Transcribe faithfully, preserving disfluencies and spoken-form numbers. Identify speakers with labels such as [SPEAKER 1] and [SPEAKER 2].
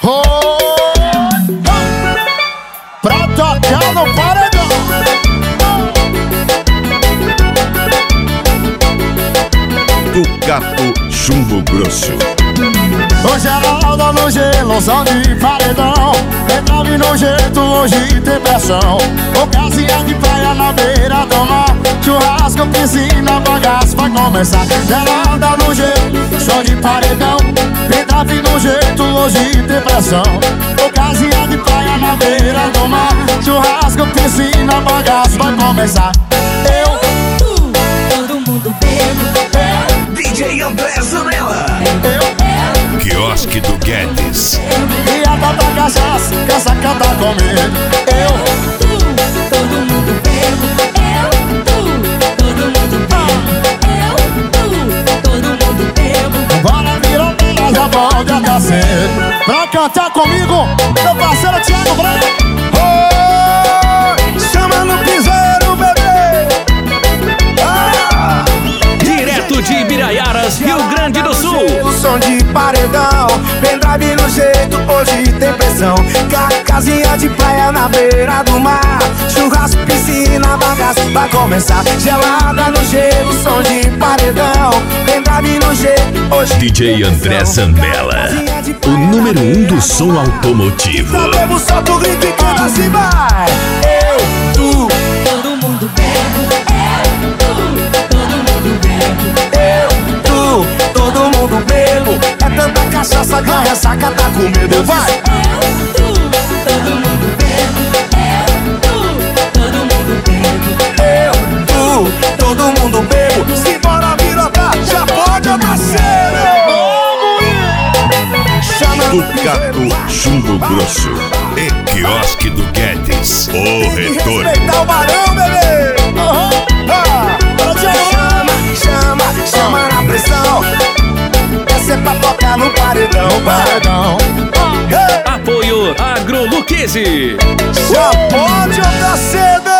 [SPEAKER 1] Oh, pra tocar no paredão.
[SPEAKER 2] Do Gato Chumbo Grosso.
[SPEAKER 1] Hoje ela anda no gelo, som de paredão. Entrave no jeito, hoje tem pressão. Ocasião de praia na beira do mar. Churrasco, piscina, bagaço vai começar. Ela anda no jeito, som de paredão. Entrave no jeito, hoje tem pressão. Ocasião de praia na beira do mar. Churrasco, piscina, bagaço vai começar. Eu,
[SPEAKER 3] tu, todo mundo bebo.
[SPEAKER 4] D J André Zanella.
[SPEAKER 1] eu
[SPEAKER 2] Quiosque do Guedes.
[SPEAKER 1] E a tata cachaça, quer cantar comigo. Eu,
[SPEAKER 3] Tu, todo mundo bebo. Eu, tu, todo mundo bebo. Eu, tu, todo mundo bebo.
[SPEAKER 1] bora virou pela já pode até cedo. Pra cantar comigo, meu parceiro Thiago Branco. Oh, chama no piseiro, bebê. Ah,
[SPEAKER 5] Direto de Ibiraiaras, Rio Grande do Sul.
[SPEAKER 6] O som de paredão, pendrive no jeito, hoje tem pressão. Ca casinha de praia na beira do mar. Churrasco, piscina, bagaço vai começar. Gelada no gelo, som de paredão. Pendrive no jeito, hoje
[SPEAKER 2] D J André Zanella, o número um do som automotivo.
[SPEAKER 6] Sabemos, solta o grito e canta assim vai. Eu, tu,
[SPEAKER 3] Todo mundo bebo. Eu, tu, todo mundo bebo.
[SPEAKER 6] eu, tu, todo mundo bebo. É tanta cachaça que a ressaca tá com medo. Vai!
[SPEAKER 3] Eu, tu, todo mundo bebo. Eu, tu, todo mundo bebo.
[SPEAKER 6] Eu, tu, todo mundo bebo. Simbora virota, já pode acontecer. Chama
[SPEAKER 2] Do Gato Chumbo Grosso e Quiosque do Guedes, o retorno.
[SPEAKER 6] respeitar o barão, bebê. Ah, chama, chama, chama na pressão. Essa é pra tocar no paredão.
[SPEAKER 1] paredão.
[SPEAKER 6] Hey,
[SPEAKER 5] Apoio Agroluqueze.
[SPEAKER 6] já pode acontecer.